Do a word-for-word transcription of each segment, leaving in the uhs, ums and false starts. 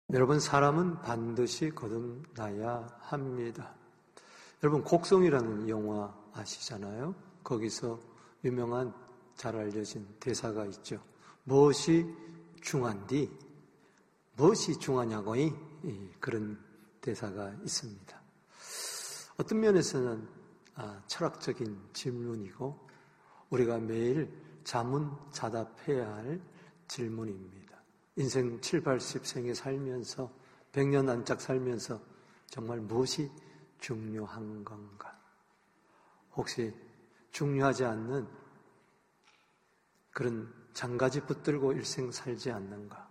여러분, 사람은 반드시 거듭나야 합니다. 여러분, 곡성이라는 영화 아시잖아요? 거기서 유명한 잘 알려진 대사가 있죠. 무엇이 중한디? 무엇이 중하냐고이? 그런 대사가 있습니다. 어떤 면에서는 아, 철학적인 질문이고 우리가 매일 자문자답해야 할 질문입니다. 인생 칠팔십 생에 살면서 백 년 안짝 살면서 정말 무엇이 중요한 건가? 혹시 중요하지 않는 그런 장가지 붙들고 일생 살지 않는가?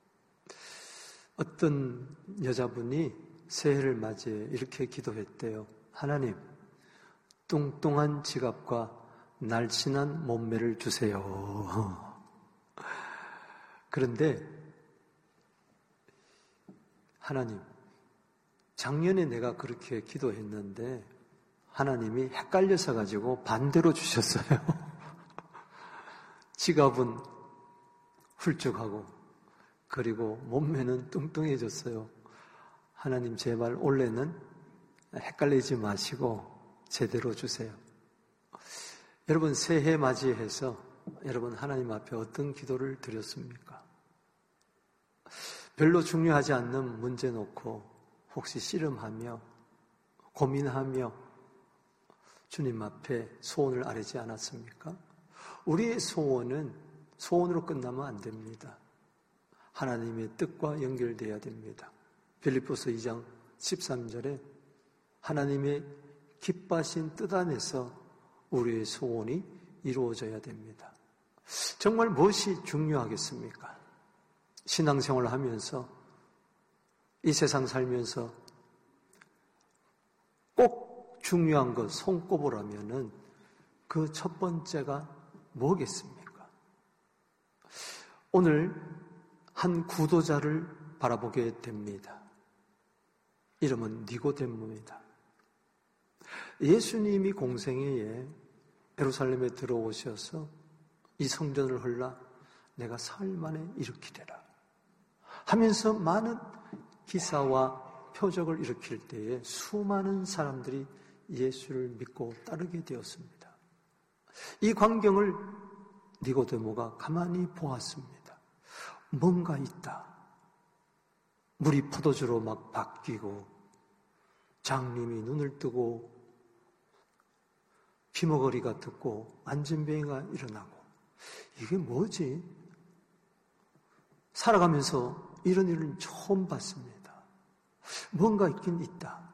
어떤 여자분이 새해를 맞이해 이렇게 기도했대요. 하나님, 뚱뚱한 지갑과 날씬한 몸매를 주세요. 그런데 하나님, 작년에 내가 그렇게 기도했는데 하나님이 헷갈려서 가지고 반대로 주셨어요. 지갑은 훌쩍하고 그리고 몸매는 뚱뚱해졌어요. 하나님, 제발 올해는 헷갈리지 마시고 제대로 주세요. 여러분, 새해 맞이해서 여러분 하나님 앞에 어떤 기도를 드렸습니까? 별로 중요하지 않는 문제 놓고 혹시 씨름하며 고민하며 주님 앞에 소원을 아뢰지 않았습니까? 우리의 소원은 소원으로 끝나면 안 됩니다. 하나님의 뜻과 연결되어야 됩니다. 빌립보서 이 장 십삼 절에 하나님의 기뻐하신 뜻 안에서 우리의 소원이 이루어져야 됩니다. 정말 무엇이 중요하겠습니까? 신앙생활을 하면서 이 세상 살면서 꼭 중요한 것 손꼽으라면은 그 첫 번째가 뭐겠습니까? 오늘 한 구도자를 바라보게 됩니다. 이름은 니고데모입니다. 예수님이 공생애에 예루살렘에 들어오셔서 이 성전을 헐라 내가 사흘 만에 일으키리라 하면서 많은 기사와 표적을 일으킬 때에 수많은 사람들이 예수를 믿고 따르게 되었습니다. 이 광경을 니고데모가 가만히 보았습니다. 뭔가 있다. 물이 포도주로 막 바뀌고 장님이 눈을 뜨고 피머거리가 듣고 안진뱅이가 일어나고 이게 뭐지? 살아가면서 이런 일은 처음 봤습니다. 뭔가 있긴 있다.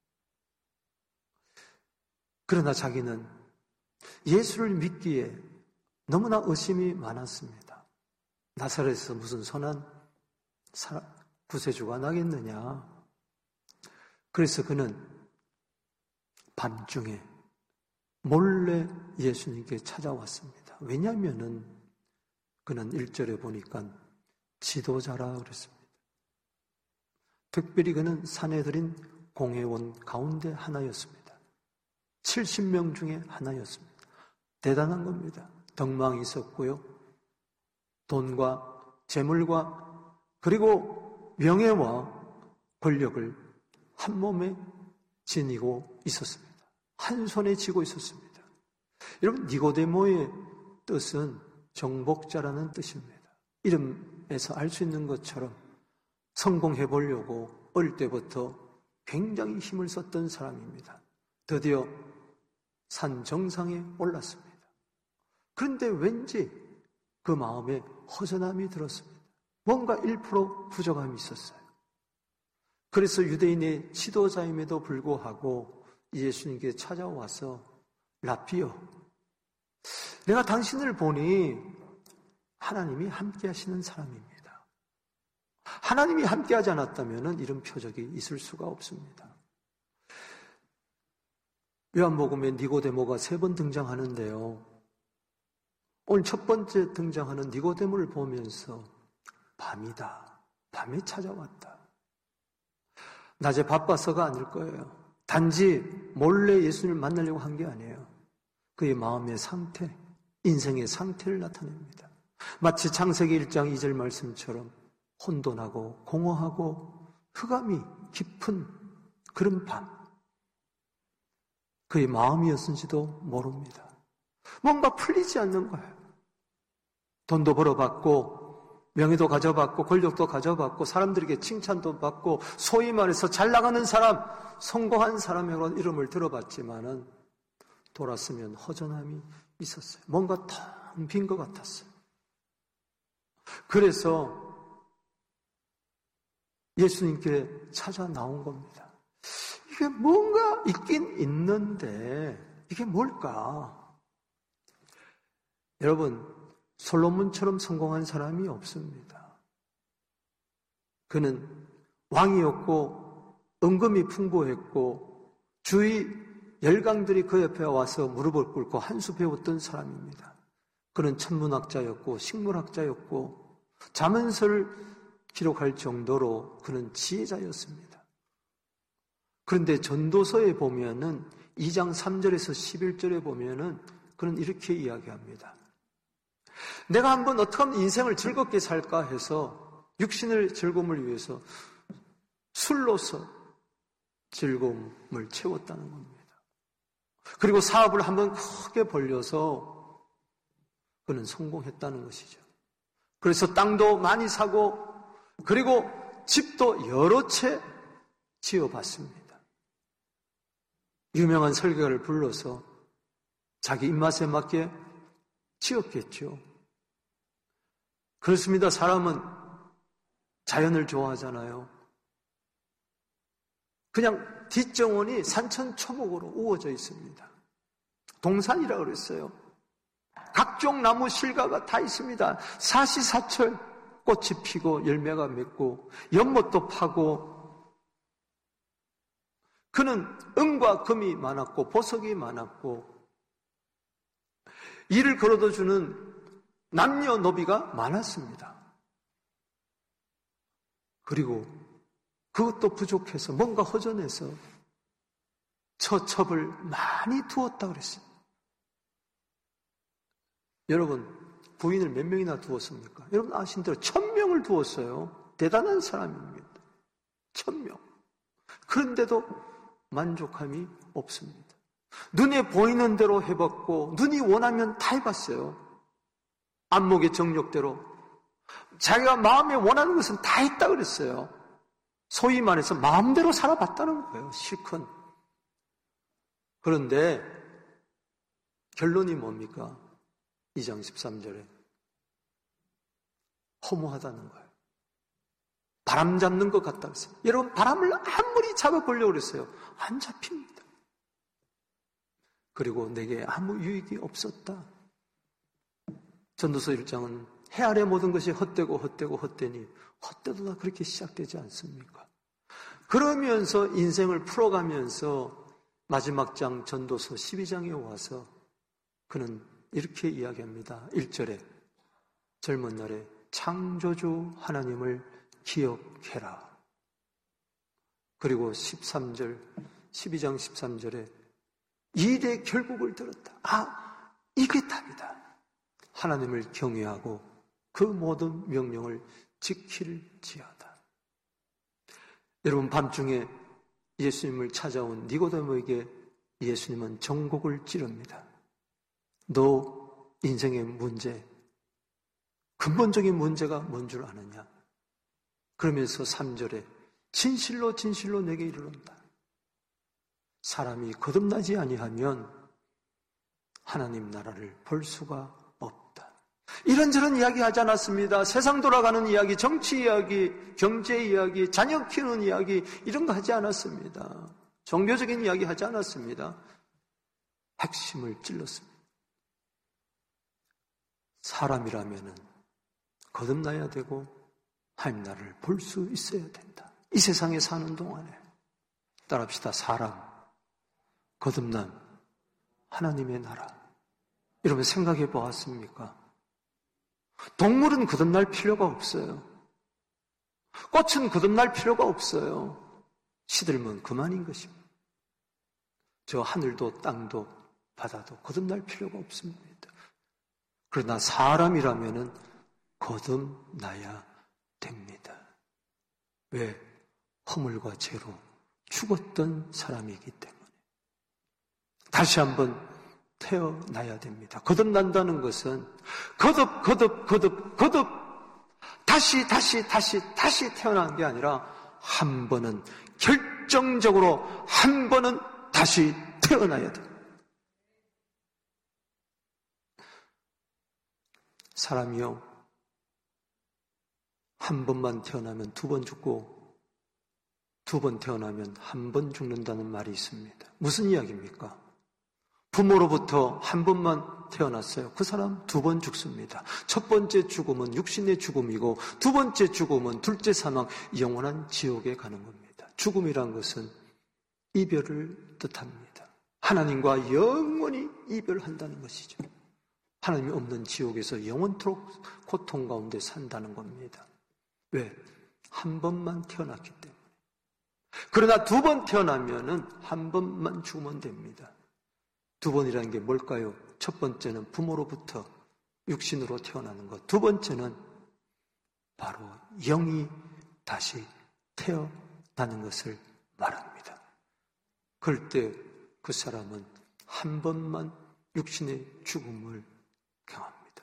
그러나 자기는 예수를 믿기에 너무나 의심이 많았습니다. 나사렛에서 무슨 선한 구세주가 나겠느냐. 그래서 그는 밤중에 몰래 예수님께 찾아왔습니다. 왜냐하면은 그는 일 절에 보니까 지도자라 그랬습니다. 특별히 그는 사내들인 공회원 가운데 하나였습니다. 칠십 명 중에 하나였습니다. 대단한 겁니다. 덕망이 있었고요. 돈과 재물과 그리고 명예와 권력을 한 몸에 지니고 있었습니다. 한 손에 쥐고 있었습니다. 여러분, 니고데모의 뜻은 정복자라는 뜻입니다. 이름에서 알 수 있는 것처럼 성공해 보려고 어릴 때부터 굉장히 힘을 썼던 사람입니다. 드디어 산 정상에 올랐습니다. 그런데 왠지 그 마음에 허전함이 들었습니다. 뭔가 일 퍼센트 부족함이 있었어요. 그래서 유대인의 지도자임에도 불구하고 예수님께 찾아와서 라피요, 내가 당신을 보니 하나님이 함께 하시는 사람입니다. 하나님이 함께 하지 않았다면 이런 표적이 있을 수가 없습니다. 요한복음에 니고데모가 세 번 등장하는데요. 오늘 첫 번째 등장하는 니고데모를 보면서 밤이다, 밤에 찾아왔다. 낮에 바빠서가 아닐 거예요. 단지 몰래 예수님을 만나려고 한 게 아니에요. 그의 마음의 상태, 인생의 상태를 나타냅니다. 마치 창세기 일 장 이 절 말씀처럼 혼돈하고 공허하고 흑암이 깊은 그런 밤, 그의 마음이었는지도 모릅니다. 뭔가 풀리지 않는 거예요. 돈도 벌어봤고 명예도 가져봤고 권력도 가져봤고 사람들에게 칭찬도 받고 소위 말해서 잘 나가는 사람, 성공한 사람이라는 이름을 들어봤지만은 돌았으면 허전함이 있었어요. 뭔가 텅 빈 것 같았어요. 그래서 예수님께 찾아 나온 겁니다. 이게 뭔가 있긴 있는데 이게 뭘까? 여러분, 솔로몬처럼 성공한 사람이 없습니다. 그는 왕이었고 은금이 풍부했고 주위 열강들이 그 옆에 와서 무릎을 꿇고 한 수 배웠던 사람입니다. 그는 천문학자였고 식물학자였고 자문서를 기록할 정도로 그는 지혜자였습니다. 그런데 전도서에 보면은 이 장 삼 절에서 십일 절에 보면은 그는 이렇게 이야기합니다. 내가 한번 어떻게 하면 인생을 즐겁게 살까 해서 육신의 즐거움을 위해서 술로서 즐거움을 채웠다는 겁니다. 그리고 사업을 한번 크게 벌려서 그는 성공했다는 것이죠. 그래서 땅도 많이 사고 그리고 집도 여러 채 지어봤습니다. 유명한 설교가를 불러서 자기 입맛에 맞게 지었겠죠. 그렇습니다. 사람은 자연을 좋아하잖아요. 그냥 뒷정원이 산천초목으로 우거져 있습니다. 동산이라고 그랬어요. 각종 나무 실과가 다 있습니다. 사시사철 꽃이 피고 열매가 맺고 연못도 파고 그는 은과 금이 많았고 보석이 많았고 이를 걸어다 주는 남녀노비가 많았습니다. 그리고 그것도 부족해서 뭔가 허전해서 처첩을 많이 두었다 그랬어요. 여러분, 부인을 몇 명이나 두었습니까? 여러분 아신 대로 천 명을 두었어요. 대단한 사람입니다. 천 명. 그런데도 만족함이 없습니다. 눈에 보이는 대로 해봤고 눈이 원하면 다 해봤어요. 안목의 정욕대로 자기가 마음에 원하는 것은 다 했다 그랬어요. 소위 말해서 마음대로 살아봤다는 거예요. 실컷. 그런데 결론이 뭡니까? 이 장 십삼 절에 허무하다는 거예요. 바람 잡는 것 같다 그랬어요. 여러분, 바람을 아무리 잡아보려고 그랬어요. 안 잡힙니다. 그리고 내게 아무 유익이 없었다. 전도서 일 장은 해 아래 모든 것이 헛되고 헛되고 헛되니 헛되도 다 그렇게 시작되지 않습니까? 그러면서 인생을 풀어가면서 마지막 장 전도서 십이 장에 와서 그는 이렇게 이야기합니다. 일 절에 젊은 날에 창조주 하나님을 기억해라. 그리고 십삼 절, 십이 장 십삼 절에 일의 결국을 들었다. 아, 이게 답이다. 하나님을 경외하고 그 모든 명령을 지킬지어다. 여러분, 밤중에 예수님을 찾아온 니고데모에게 예수님은 정곡을 찌릅니다. 너 인생의 문제, 근본적인 문제가 뭔 줄 아느냐? 그러면서 삼 절에 진실로 진실로 내게 이르는다. 사람이 거듭나지 아니하면 하나님 나라를 볼 수가 없다. 이런저런 이야기 하지 않았습니다. 세상 돌아가는 이야기, 정치 이야기, 경제 이야기, 자녀 키우는 이야기 이런 거 하지 않았습니다. 종교적인 이야기 하지 않았습니다. 핵심을 찔렀습니다. 사람이라면은 거듭나야 되고 하나님 나라를 볼 수 있어야 된다. 이 세상에 사는 동안에 따라합시다. 사람, 거듭남, 하나님의 나라. 여러분 생각해 보았습니까? 동물은 거듭날 필요가 없어요. 꽃은 거듭날 필요가 없어요. 시들면 그만인 것입니다. 저 하늘도 땅도 바다도 거듭날 필요가 없습니다. 그러나 사람이라면은 거듭나야 됩니다. 왜? 허물과 죄로 죽었던 사람이기 때문에. 다시 한번 태어나야 됩니다. 거듭난다는 것은 거듭 거듭 거듭 거듭 다시 다시 다시 다시 태어나는 게 아니라 한 번은 결정적으로 한 번은 다시 태어나야 돼요. 사람이요, 한 번만 태어나면 두 번 죽고 두 번 태어나면 한 번 죽는다는 말이 있습니다. 무슨 이야기입니까? 부모로부터 한 번만 태어났어요. 그 사람 두 번 죽습니다. 첫 번째 죽음은 육신의 죽음이고 두 번째 죽음은 둘째 사망, 영원한 지옥에 가는 겁니다. 죽음이란 것은 이별을 뜻합니다. 하나님과 영원히 이별한다는 것이죠. 하나님이 없는 지옥에서 영원토록 고통 가운데 산다는 겁니다. 왜? 한 번만 태어났기 때문에. 그러나 두 번 태어나면은 한 번만 죽으면 됩니다. 두 번이라는 게 뭘까요? 첫 번째는 부모로부터 육신으로 태어나는 것. 두 번째는 바로 영이 다시 태어나는 것을 말합니다. 그럴 때 그 사람은 한 번만 육신의 죽음을 경합니다.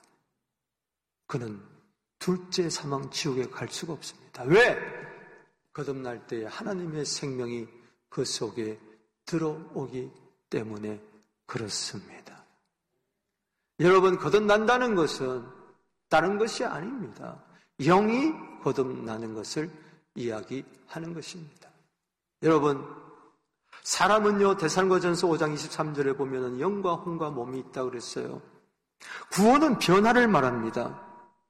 그는 둘째 사망 지옥에 갈 수가 없습니다. 왜? 거듭날 때에 하나님의 생명이 그 속에 들어오기 때문에 그렇습니다. 여러분, 거듭난다는 것은 다른 것이 아닙니다. 영이 거듭나는 것을 이야기하는 것입니다. 여러분, 사람은요, 데살로니가전서 오 장 이십삼 절에 보면은 영과 혼과 몸이 있다 그랬어요. 구원은 변화를 말합니다.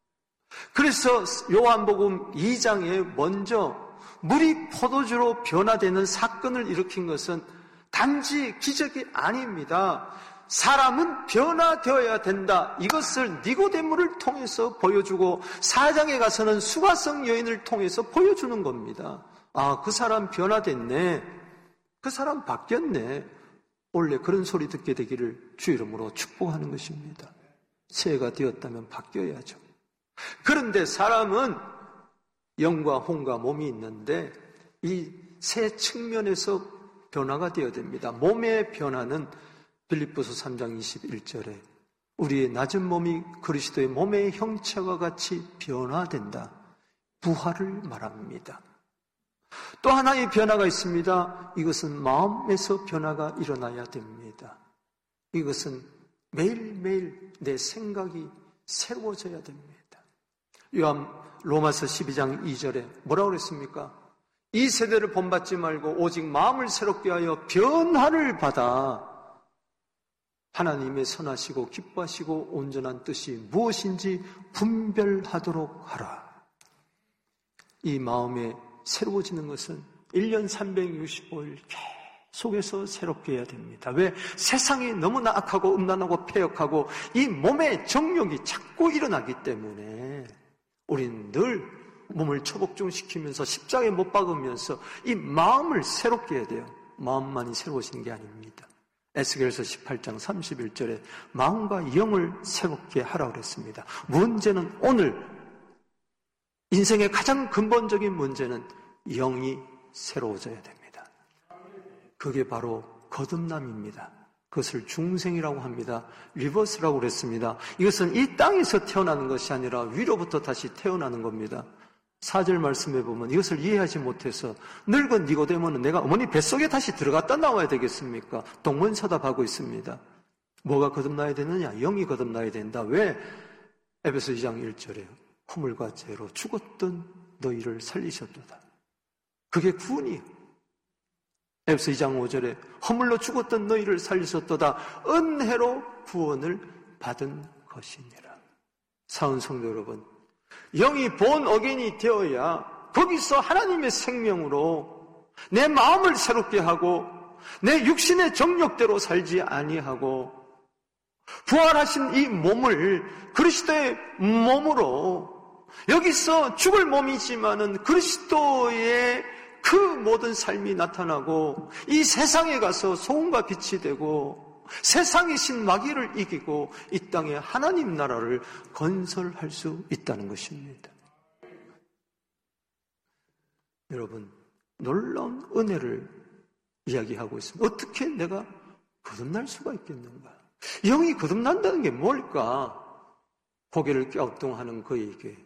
그래서 요한복음 이 장에 먼저 물이 포도주로 변화되는 사건을 일으킨 것은 단지 기적이 아닙니다. 사람은 변화되어야 된다. 이것을 니고데모를 통해서 보여주고 사 장에 가서는 수가성 여인을 통해서 보여주는 겁니다. 아, 그 사람 변화됐네. 그 사람 바뀌었네. 원래 그런 소리 듣게 되기를 주 이름으로 축복하는 것입니다. 새해가 되었다면 바뀌어야죠. 그런데 사람은 영과 혼과 몸이 있는데 이 세 측면에서 변화가 되어야 됩니다. 몸의 변화는 빌립보서 삼 장 이십일 절에 우리의 낮은 몸이 그리스도의 몸의 형체와 같이 변화된다. 부활을 말합니다. 또 하나의 변화가 있습니다. 이것은 마음에서 변화가 일어나야 됩니다. 이것은 매일매일 내 생각이 새로워져야 됩니다. 요한 로마서 십이 장 이 절에 뭐라고 그랬습니까? 이 세대를 본받지 말고 오직 마음을 새롭게 하여 변화를 받아 하나님의 선하시고 기뻐하시고 온전한 뜻이 무엇인지 분별하도록 하라. 이 마음에 새로워지는 것은 일 년 삼백육십오 일 계속해서 새롭게 해야 됩니다. 왜? 세상이 너무나 악하고 음란하고 패역하고 이 몸의 정욕이 자꾸 일어나기 때문에 우리는 늘 몸을 초복종시키면서 십자가에 못 박으면서 이 마음을 새롭게 해야 돼요. 마음만이 새로워지는 게 아닙니다. 에스겔서 십팔 장 삼십일 절에 마음과 영을 새롭게 하라고 그랬습니다. 문제는 오늘 인생의 가장 근본적인 문제는 영이 새로워져야 됩니다. 그게 바로 거듭남입니다. 그것을 중생이라고 합니다. 리버스라고 그랬습니다. 이것은 이 땅에서 태어나는 것이 아니라 위로부터 다시 태어나는 겁니다. 사 절 말씀해 보면 이것을 이해하지 못해서 늙은 니고데모는 내가 어머니 뱃속에 다시 들어갔다 나와야 되겠습니까? 동문서답하고 있습니다. 뭐가 거듭나야 되느냐? 영이 거듭나야 된다. 왜? 에베소 이 장 일 절에요. 허물과 죄로 죽었던 너희를 살리셨도다. 그게 구원이에요. 에베소 이 장 오 절에 허물로 죽었던 너희를 살리셨도다. 은혜로 구원을 받은 것이니라. 사은 성도 여러분, 영이 본 어긴이 되어야 거기서 하나님의 생명으로 내 마음을 새롭게 하고 내 육신의 정욕대로 살지 아니하고 부활하신 이 몸을 그리스도의 몸으로 여기서 죽을 몸이지만은 그리스도의 그 모든 삶이 나타나고 이 세상에 가서 소금과 빛이 되고 세상의 신 마귀를 이기고 이 땅에 하나님 나라를 건설할 수 있다는 것입니다. 여러분, 놀라운 은혜를 이야기하고 있습니다. 어떻게 내가 거듭날 수가 있겠는가? 영이 거듭난다는 게 뭘까? 고개를 갸우뚱하는 그에게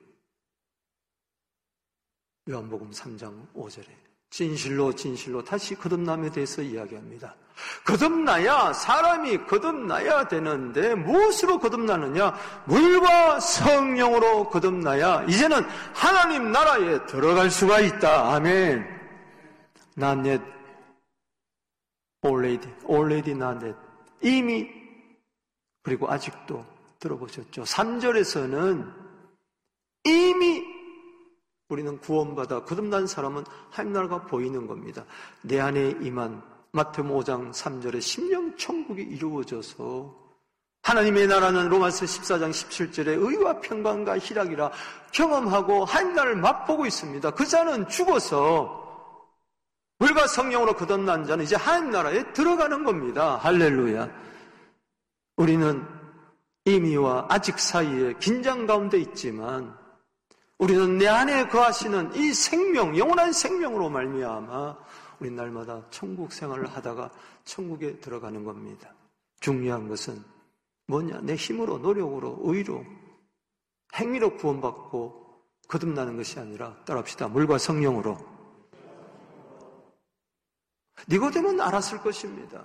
요한복음 삼 장 오 절에 진실로 진실로 다시 거듭남에 대해서 이야기합니다. 거듭나야, 사람이 거듭나야 되는데 무엇으로 거듭나느냐? 물과 성령으로 거듭나야 이제는 하나님 나라에 들어갈 수가 있다. 아멘. Not yet, already, already not yet. 이미, 그리고 아직도 들어보셨죠? 삼 절에서는 이미 우리는 구원받아 거듭난 사람은 하나님 나라가 보이는 겁니다. 내 안에 임한 마태복음 오 장 삼 절에 심령 천국이 이루어져서 하나님의 나라는 로마서 십사 장 십칠 절에 의와 평강과 희락이라 경험하고 하나님 나라를 맛보고 있습니다. 그 자는 죽어서 물과 성령으로 거듭난 자는 이제 하나님 나라에 들어가는 겁니다. 할렐루야. 우리는 이미와 아직 사이에 긴장 가운데 있지만 우리는 내 안에 거하시는 이 생명, 영원한 생명으로 말미암아 우리 날마다 천국 생활을 하다가 천국에 들어가는 겁니다. 중요한 것은 뭐냐? 내 힘으로, 노력으로, 의로, 행위로 구원받고 거듭나는 것이 아니라 따라합시다. 물과 성령으로. 니고데모는 알았을 것입니다.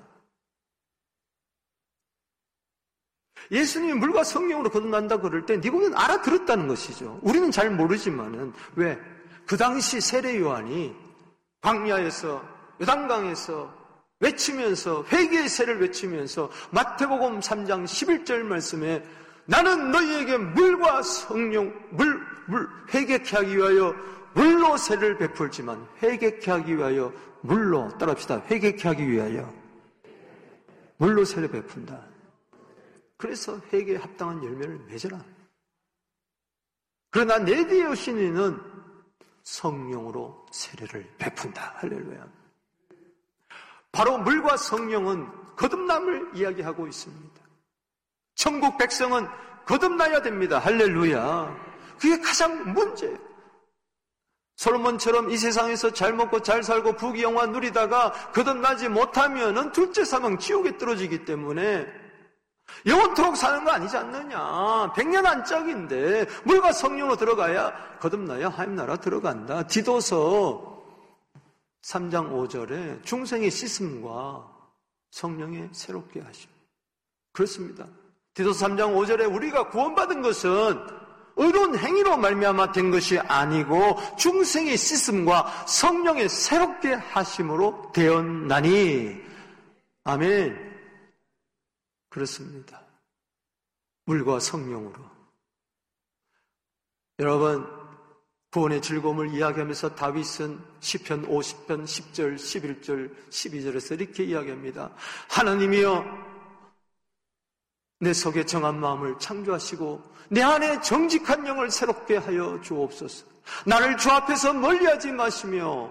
예수님이 물과 성령으로 거듭난다 그럴 때 니고데모는 알아들었다는 것이죠. 우리는 잘 모르지만은 왜? 그 당시 세례 요한이 광야에서 요단강에서 외치면서 회개의 세를 외치면서 마태복음 삼 장 십일 절 말씀에 나는 너희에게 물과 성령 물, 물 회개케 하기 위하여 물로 세를 베풀지만 회개케 하기 위하여 물로 따라합시다. 회개케 하기 위하여 물로 세를 베푼다. 그래서 회개에 합당한 열매를 맺어라. 그러나 내 뒤에 오신 이는 성령으로 세례를 베푼다. 할렐루야. 바로 물과 성령은 거듭남을 이야기하고 있습니다. 천국 백성은 거듭나야 됩니다. 할렐루야. 그게 가장 문제예요. 솔로몬처럼 이 세상에서 잘 먹고 잘 살고 부귀영화 누리다가 거듭나지 못하면은 둘째 사망 지옥에 떨어지기 때문에 영원토록 사는 거 아니지 않느냐. 백년 안짝인데 물과 성령으로 들어가야 거듭나야 하나님 나라 들어간다. 디도서 삼 장 오 절에 중생의 씻음과 성령의 새롭게 하심. 그렇습니다. 디도서 삼 장 오 절에 우리가 구원받은 것은 의로운 행위로 말미암아 된 것이 아니고 중생의 씻음과 성령의 새롭게 하심으로 되었나니. 아멘. 그렇습니다. 물과 성령으로. 여러분, 구원의 즐거움을 이야기하면서 다윗은 시편 오십 편 십 절, 십일 절, 십이 절에서 이렇게 이야기합니다. 하나님이여, 내 속에 정한 마음을 창조하시고 내 안에 정직한 영을 새롭게 하여 주옵소서. 나를 주 앞에서 멀리하지 마시며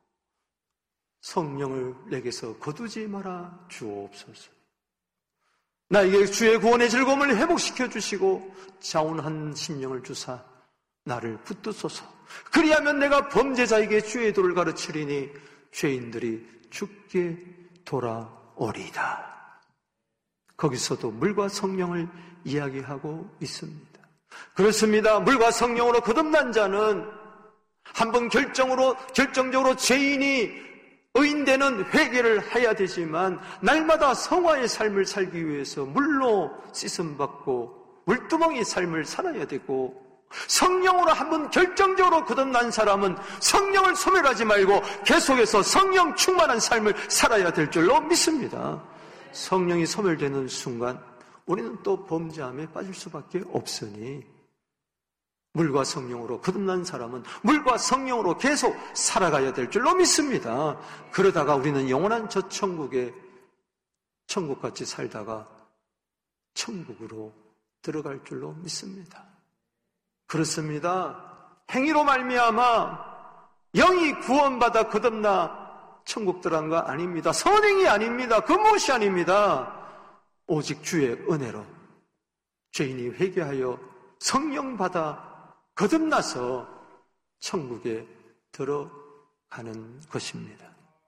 성령을 내게서 거두지 말아 주옵소서. 나에게 주의 구원의 즐거움을 회복시켜 주시고 자원한 심령을 주사 나를 붙드소서. 그리하면 내가 범죄자에게 주의 도를 가르치리니 죄인들이 죽게 돌아오리이다. 거기서도 물과 성령을 이야기하고 있습니다. 그렇습니다. 물과 성령으로 거듭난 자는 한번 결정으로 결정적으로 죄인이 의인되는 회개를 해야 되지만 날마다 성화의 삶을 살기 위해서 물로 씻음받고 물두멍이 삶을 살아야 되고, 성령으로 한번 결정적으로 거듭난 사람은 성령을 소멸하지 말고 계속해서 성령 충만한 삶을 살아야 될 줄로 믿습니다. 성령이 소멸되는 순간 우리는 또 범죄함에 빠질 수밖에 없으니 물과 성령으로 거듭난 사람은 물과 성령으로 계속 살아가야 될 줄로 믿습니다. 그러다가 우리는 영원한 저 천국에 천국같이 살다가 천국으로 들어갈 줄로 믿습니다. 그렇습니다. 행위로 말미암아 영이 구원받아 거듭나 천국 들어간 거 아닙니다. 선행이 아닙니다. 그 무엇이 아닙니다. 오직 주의 은혜로 죄인이 회개하여 성령 받아 거듭나서 천국에 들어가는 하는 것입니다.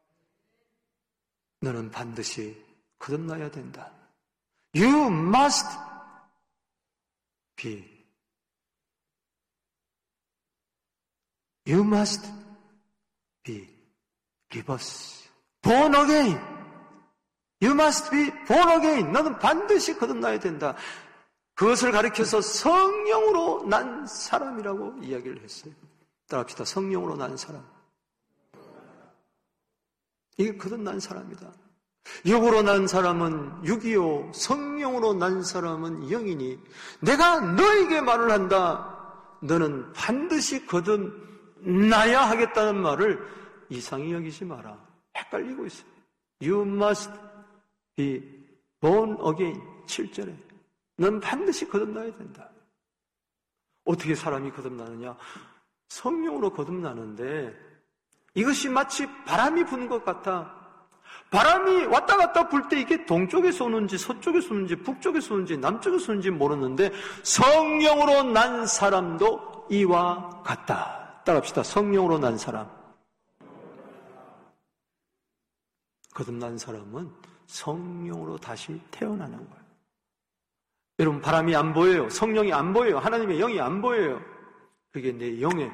너는 반드시 거듭나야 된다. You must be. You must be rebirth. Born again. You must be born again. 너는 반드시 거듭나야 된다. 그것을 가리켜서 성령으로 난 사람이라고 이야기를 했어요. 따라합시다. 성령으로 난 사람. 이게 거듭난 사람이다. 육으로 난 사람은 육이요, 성령으로 난 사람은 영이니 내가 너에게 말을 한다. 너는 반드시 거듭나야 하겠다는 말을 이상히 여기지 마라. 헷갈리고 있어요. You must be born again. 칠 절에 넌 반드시 거듭나야 된다. 어떻게 사람이 거듭나느냐? 성령으로 거듭나는데 이것이 마치 바람이 부는 것 같아. 바람이 왔다 갔다 불 때 이게 동쪽에서 오는지 서쪽에서 오는지 북쪽에서 오는지 남쪽에서 오는지 모르는데 성령으로 난 사람도 이와 같다. 따라합시다. 성령으로 난 사람. 거듭난 사람은 성령으로 다시 태어나는 거예요. 여러분, 바람이 안 보여요. 성령이 안 보여요. 하나님의 영이 안 보여요. 그게 내 영에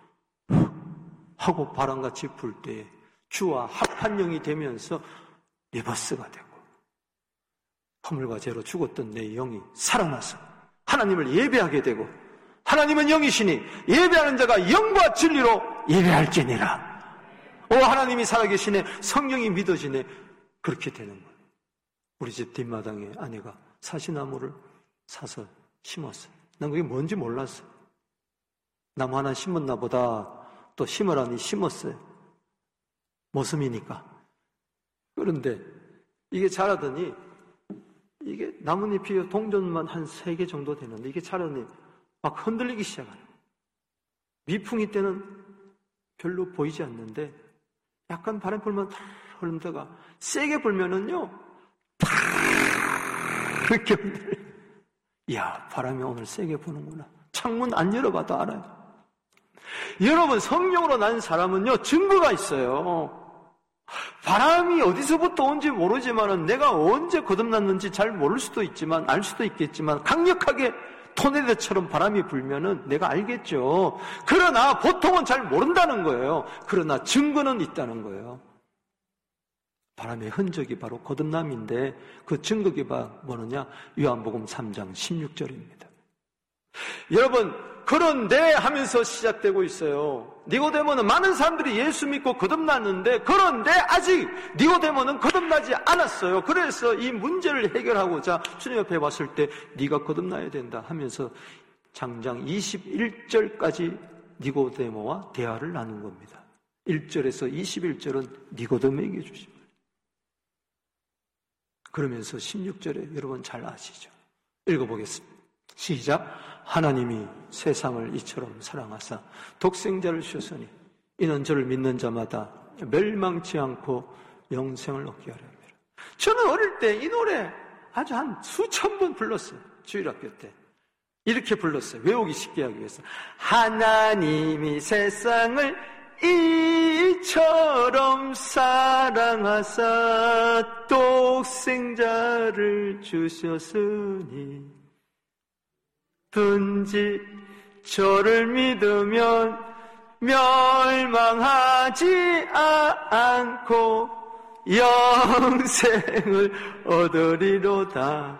하고 바람같이 불 때에 주와 합한 영이 되면서 리버스가 되고 허물과 죄로 죽었던 내 영이 살아나서 하나님을 예배하게 되고 하나님은 영이시니 예배하는 자가 영과 진리로 예배할지니라. 오, 하나님이 살아계시네. 성령이 믿어지네. 그렇게 되는 거예요. 우리 집 뒷마당에 아내가 사시나무를 사서 심었어요. 난 그게 뭔지 몰랐어요. 나무 하나 심었나 보다. 또 심으라니 심었어요. 모습이니까. 그런데 이게 자라더니 이게 나뭇잎이 동전만 한 세 개 정도 되는데 이게 자라더니 막 흔들리기 시작하는 거예요. 미풍이 때는 별로 보이지 않는데 약간 바람 불면 탁 흐른다가 세게 불면은요 탁 이렇게 흔들려요. 이야, 바람이 오늘 세게 부는구나. 창문 안 열어봐도 알아요. 여러분, 성령으로 난 사람은요 증거가 있어요. 바람이 어디서부터 온지 모르지만 내가 언제 거듭났는지 잘 모를 수도 있지만 알 수도 있겠지만 강력하게 토네이도처럼 바람이 불면은 내가 알겠죠. 그러나 보통은 잘 모른다는 거예요. 그러나 증거는 있다는 거예요. 바람의 흔적이 바로 거듭남인데 그 증거가 뭐느냐? 요한복음 삼 장 십육 절입니다. 여러분, 그런데 하면서 시작되고 있어요. 니고데모는 많은 사람들이 예수 믿고 거듭났는데 그런데 아직 니고데모는 거듭나지 않았어요. 그래서 이 문제를 해결하고자 주님 옆에 왔을 때 네가 거듭나야 된다 하면서 장장 이십일 절까지 니고데모와 대화를 나눈 겁니다. 일 절에서 이십일 절은 니고데모에게 주신 거예요. 그러면서 십육 절에 여러분 잘 아시죠? 읽어보겠습니다. 시작. 하나님이 세상을 이처럼 사랑하사 독생자를 주셨으니 이는 저를 믿는 자마다 멸망치 않고 영생을 얻게 하려 합니다. 저는 어릴 때 이 노래 아주 한 수천 번 불렀어요. 주일학교 때 이렇게 불렀어요. 외우기 쉽게 하기 위해서. 하나님이 세상을 이처럼 사랑하사 독생자를 주셨으니 든지 저를 믿으면 멸망하지 않고 영생을 얻으리로다.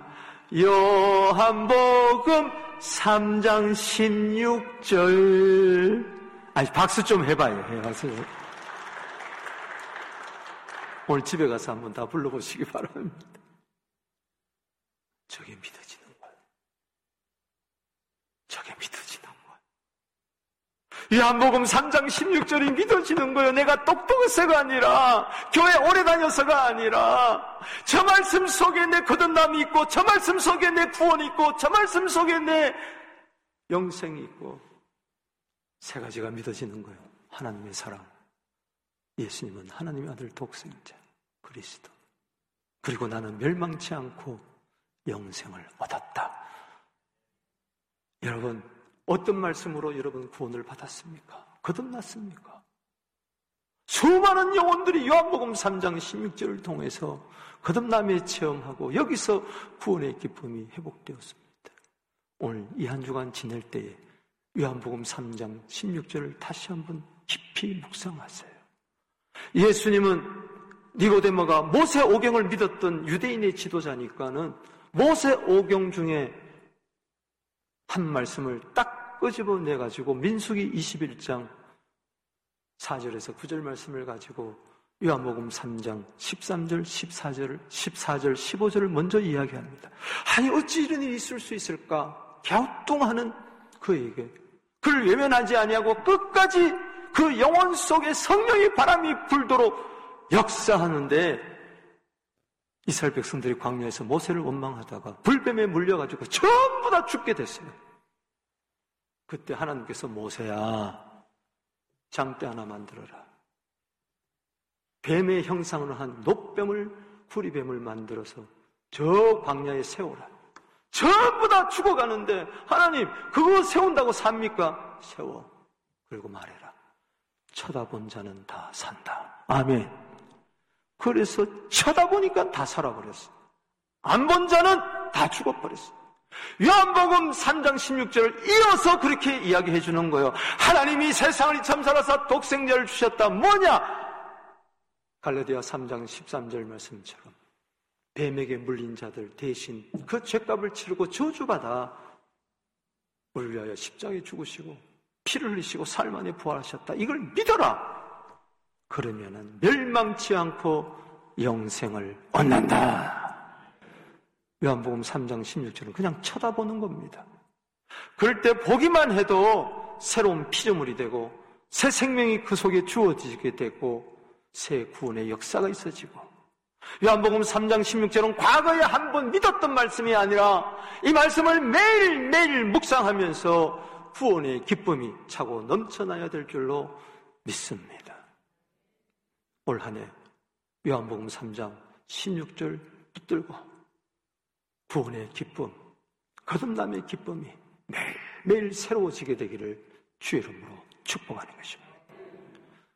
요한복음 삼 장 십육 절. 아니, 박수 좀 해봐요. 해봐서. 오늘 집에 가서 한번 다 불러보시기 바랍니다. 저게 믿어지는 거예요. 저게 믿어지는 거예요. 요한복음 삼 장 십육 절이 믿어지는 거예요. 내가 똑똑해서가 아니라 교회 오래 다녀서가 아니라 저 말씀 속에 내 거듭남이 있고 저 말씀 속에 내 구원이 있고 저 말씀 속에 내 영생이 있고 세 가지가 믿어지는 거예요. 하나님의 사랑, 예수님은 하나님의 아들 독생자 그리스도, 그리고 나는 멸망치 않고 영생을 얻었다. 여러분, 어떤 말씀으로 여러분 구원을 받았습니까? 거듭났습니까? 수많은 영혼들이 요한복음 삼 장 십육 절을 통해서 거듭남에 체험하고 여기서 구원의 기쁨이 회복되었습니다. 오늘 이 한 주간 지낼 때에 요한복음 삼 장 십육 절을 다시 한번 깊이 묵상하세요. 예수님은 니고데모가 모세 오경을 믿었던 유대인의 지도자니까는 모세 오경 중에 한 말씀을 딱 끄집어내가지고 민수기 이십일 장 사 절에서 구 절 말씀을 가지고 요한복음 삼 장 십삼 절, 십사 절, 십사 절, 십오 절을 먼저 이야기합니다. 아니 어찌 이런 일이 있을 수 있을까? 갸우뚱하는 그에게 그를 외면하지 아니하고 끝까지 그 영혼 속에 성령의 바람이 불도록 역사하는데 이스라엘 백성들이 광야에서 모세를 원망하다가 불뱀에 물려가지고 전부 다 죽게 됐어요. 그때 하나님께서 모세야 장대 하나 만들어라. 뱀의 형상으로 한 놋뱀을 구리뱀을 만들어서 저 광야에 세워라. 전부 다 죽어가는데 하나님 그거 세운다고 삽니까? 세워. 그리고 말해라. 쳐다본 자는 다 산다. 아멘. 그래서 쳐다보니까 다 살아버렸어. 안 본 자는 다 죽어버렸어. 요한복음 삼 장 십육 절을 이어서 그렇게 이야기해 주는 거예요. 하나님이 세상을 참 살아서 독생자를 주셨다. 뭐냐? 갈라디아 삼 장 십삼 절 말씀처럼 뱀에게 물린 자들 대신 그 죄값을 치르고 저주받아 우리를 위하여 십자가에 죽으시고 피를 흘리시고 사흘 만에 부활하셨다. 이걸 믿어라. 그러면은 멸망치 않고 영생을 얻는다. 요한복음 삼 장 십육 절은 그냥 쳐다보는 겁니다. 그럴 때 보기만 해도 새로운 피조물이 되고 새 생명이 그 속에 주어지게 되고 새 구원의 역사가 있어지고 요한복음 삼 장 십육 절은 과거에 한 번 믿었던 말씀이 아니라 이 말씀을 매일매일 묵상하면서 구원의 기쁨이 차고 넘쳐나야 될 줄로 믿습니다. 올 한 해 요한복음 삼 장 십육 절 붙들고 구원의 기쁨, 거듭남의 기쁨이 매일매일 새로워지게 되기를 주의 이름으로 축복하는 것입니다.